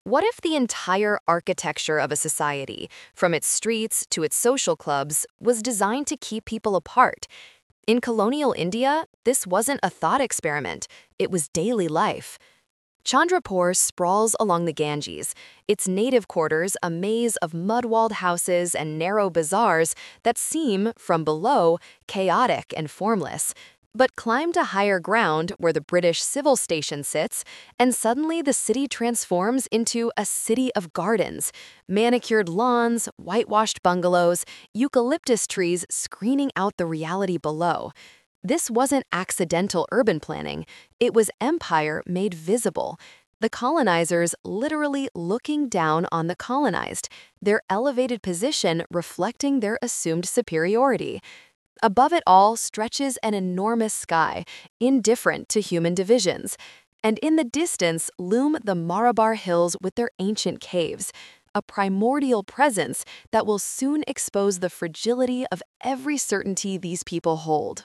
What if the entire architecture of a society, from its streets to its social clubs, was designed to keep people apart? In colonial India, this wasn't a thought experiment, it was daily life. Chandrapur sprawls along the Ganges, its native quarters a maze of mud-walled houses and narrow bazaars that seem, from below, chaotic and formless. But climb to higher ground where the British civil station sits, and suddenly the city transforms into a city of gardens, manicured lawns, whitewashed bungalows, eucalyptus trees screening out the reality below. This wasn't accidental urban planning, it was empire made visible. The colonizers literally looking down on the colonized, their elevated position reflecting their assumed superiority. Above it all stretches an enormous sky, indifferent to human divisions. And in the distance loom the Marabar Hills with their ancient caves, a primordial presence that will soon expose the fragility of every certainty these people hold.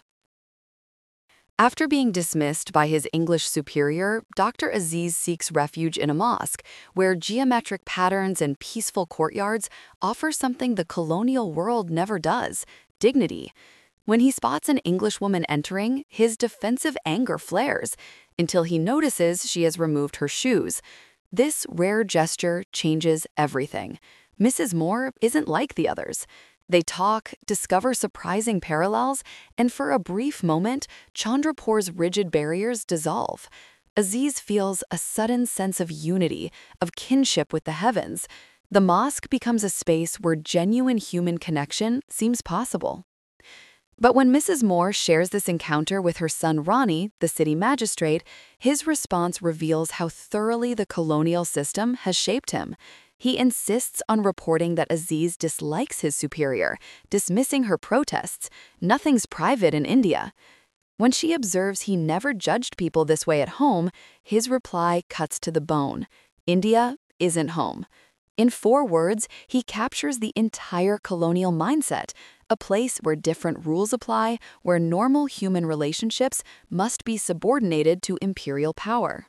After being dismissed by his English superior, Dr. Aziz seeks refuge in a mosque, where geometric patterns and peaceful courtyards offer something the colonial world never does: dignity. When he spots an Englishwoman entering, his defensive anger flares, until he notices she has removed her shoes. This rare gesture changes everything. Mrs. Moore isn't like the others. They talk, discover surprising parallels, and for a brief moment, Chandrapur's rigid barriers dissolve. Aziz feels a sudden sense of unity, of kinship with the heavens. The mosque becomes a space where genuine human connection seems possible. But when Mrs. Moore shares this encounter with her son Ronnie, the city magistrate, his response reveals how thoroughly the colonial system has shaped him. He insists on reporting that Aziz dislikes his superior, dismissing her protests. Nothing's private in India. When she observes he never judged people this way at home, his reply cuts to the bone. India isn't home. In 4 words, he captures the entire colonial mindset, a place where different rules apply, where normal human relationships must be subordinated to imperial power.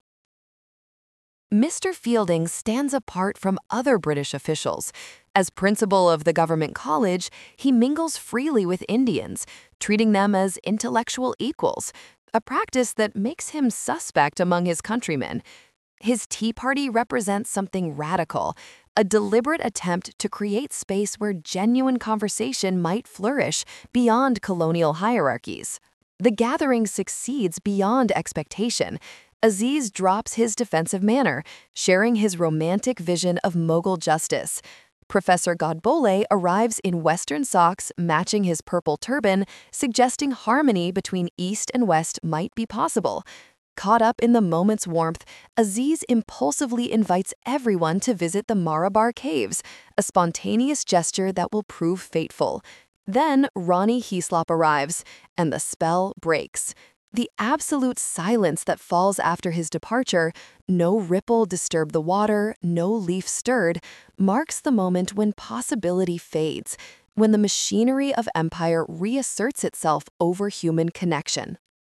Mr. Fielding stands apart from other British officials. As principal of the government college, he mingles freely with Indians, treating them as intellectual equals, a practice that makes him suspect among his countrymen. His Tea Party represents something radical, a deliberate attempt to create space where genuine conversation might flourish beyond colonial hierarchies. The gathering succeeds beyond expectation. Aziz drops his defensive manner, sharing his romantic vision of Mughal justice. Professor Godbole arrives in Western socks matching his purple turban, suggesting harmony between East and West might be possible. Caught up in the moment's warmth, Aziz impulsively invites everyone to visit the Marabar Caves, a spontaneous gesture that will prove fateful. Then Ronnie Heaslop arrives, and the spell breaks. The absolute silence that falls after his departure, no ripple disturbed the water, no leaf stirred, marks the moment when possibility fades, when the machinery of empire reasserts itself over human connection.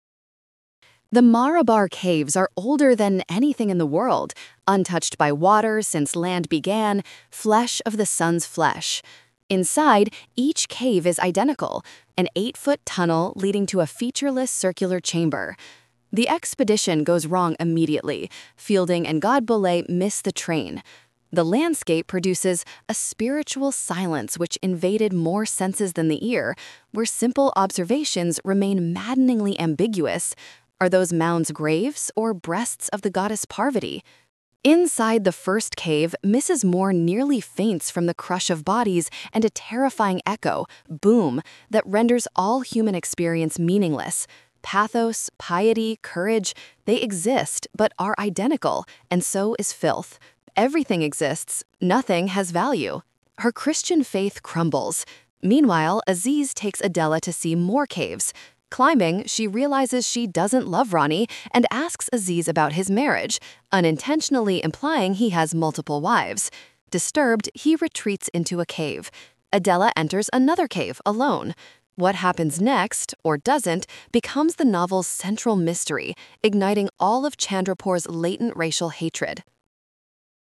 The Marabar Caves are older than anything in the world, untouched by water since land began, flesh of the sun's flesh. Inside, each cave is identical, an 8-foot tunnel leading to a featureless circular chamber. The expedition goes wrong immediately. Fielding and Godbole miss the train. The landscape produces a spiritual silence which invaded more senses than the ear, where simple observations remain maddeningly ambiguous. Are those mounds graves or breasts of the goddess Parvati? Inside the first cave, Mrs. Moore nearly faints from the crush of bodies and a terrifying echo, boom, that renders all human experience meaningless. Pathos, piety, courage, they exist but are identical, and so is filth. Everything exists, nothing has value. Her Christian faith crumbles. Meanwhile, Aziz takes Adela to see more caves. Climbing, she realizes she doesn't love Ronnie and asks Aziz about his marriage, unintentionally implying he has multiple wives. Disturbed, he retreats into a cave. Adela enters another cave alone. What happens next, or doesn't, becomes the novel's central mystery, igniting all of Chandrapur's latent racial hatred.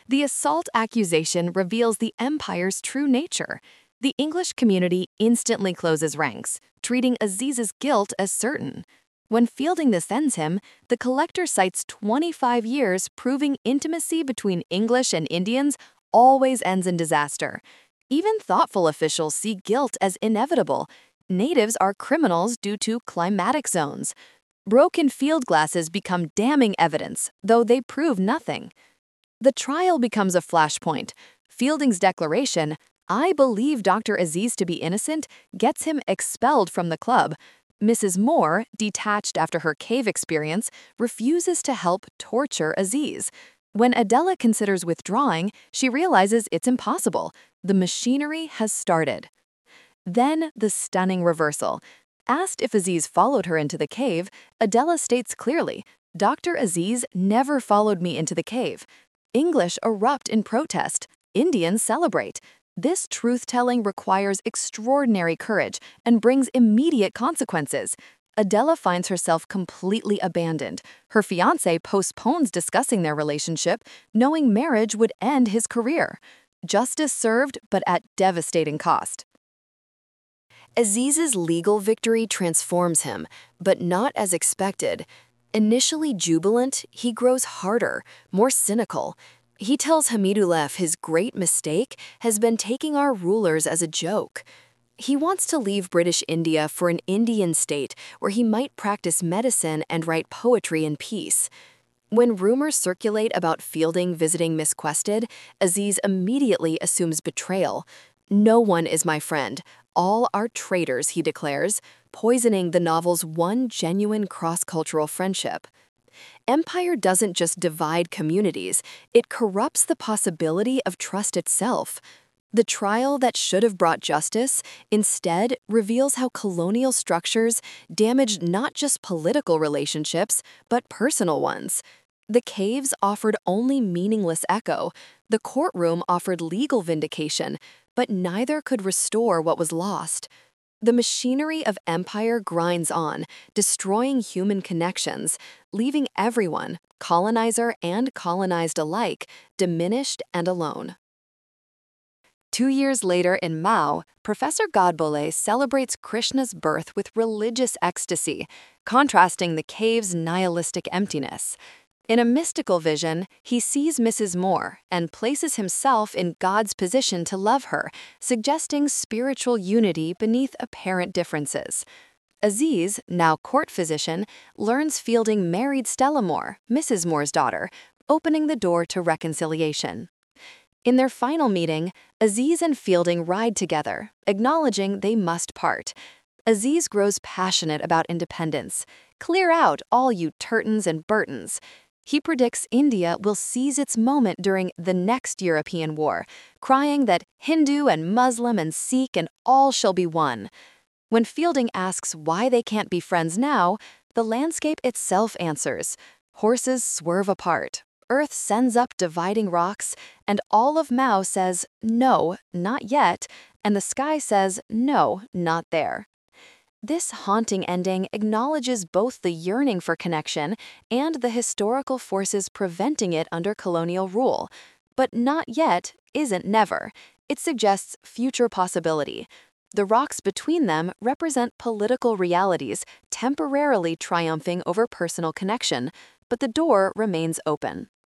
The assault accusation reveals the empire's true nature. The English community instantly closes ranks, treating Aziz's guilt as certain. When Fielding defends him, the collector cites 25 years proving intimacy between English and Indians always ends in disaster. Even thoughtful officials see guilt as inevitable. Natives are criminals due to climatic zones. Broken field glasses become damning evidence, though they prove nothing. The trial becomes a flashpoint. Fielding's declaration, "I believe Dr. Aziz to be innocent," gets him expelled from the club. Mrs. Moore, detached after her cave experience, refuses to help torture Aziz. When Adela considers withdrawing, she realizes it's impossible. The machinery has started. Then the stunning reversal. Asked if Aziz followed her into the cave, Adela states clearly, "Dr. Aziz never followed me into the cave." English erupt in protest. Indians celebrate. This truth-telling requires extraordinary courage and brings immediate consequences. Adela finds herself completely abandoned. Her fiancé postpones discussing their relationship, knowing marriage would end his career. Justice served, but at devastating cost. Aziz's legal victory transforms him, but not as expected. Initially jubilant, he grows harder, more cynical. He tells Hamidullah his great mistake has been taking our rulers as a joke. He wants to leave British India for an Indian state where he might practice medicine and write poetry in peace. When rumors circulate about Fielding visiting Miss Quested, Aziz immediately assumes betrayal. "No one is my friend. All are traitors," he declares, poisoning the novel's one genuine cross-cultural friendship. Empire doesn't just divide communities, it corrupts the possibility of trust itself. The trial that should have brought justice instead reveals how colonial structures damaged not just political relationships, but personal ones. The caves offered only meaningless echo. The courtroom offered legal vindication, but neither could restore what was lost. The machinery of empire grinds on, destroying human connections, leaving everyone, colonizer and colonized alike, diminished and alone. 2 years later in Mao, Professor Godbole celebrates Krishna's birth with religious ecstasy, contrasting the cave's nihilistic emptiness. In a mystical vision, he sees Mrs. Moore and places himself in God's position to love her, suggesting spiritual unity beneath apparent differences. Aziz, now court physician, learns Fielding married Stella Moore, Mrs. Moore's daughter, opening the door to reconciliation. In their final meeting, Aziz and Fielding ride together, acknowledging they must part. Aziz grows passionate about independence. "Clear out, all you Turtons and Burtons." He predicts India will seize its moment during the next European war, crying that Hindu and Muslim and Sikh and all shall be one. When Fielding asks why they can't be friends now, the landscape itself answers. Horses swerve apart, Earth sends up dividing rocks, and all of Mao says, "No, not yet," and the sky says, "No, not there." This haunting ending acknowledges both the yearning for connection and the historical forces preventing it under colonial rule. But "not yet" isn't never. It suggests future possibility. The rocks between them represent political realities temporarily triumphing over personal connection, but the door remains open.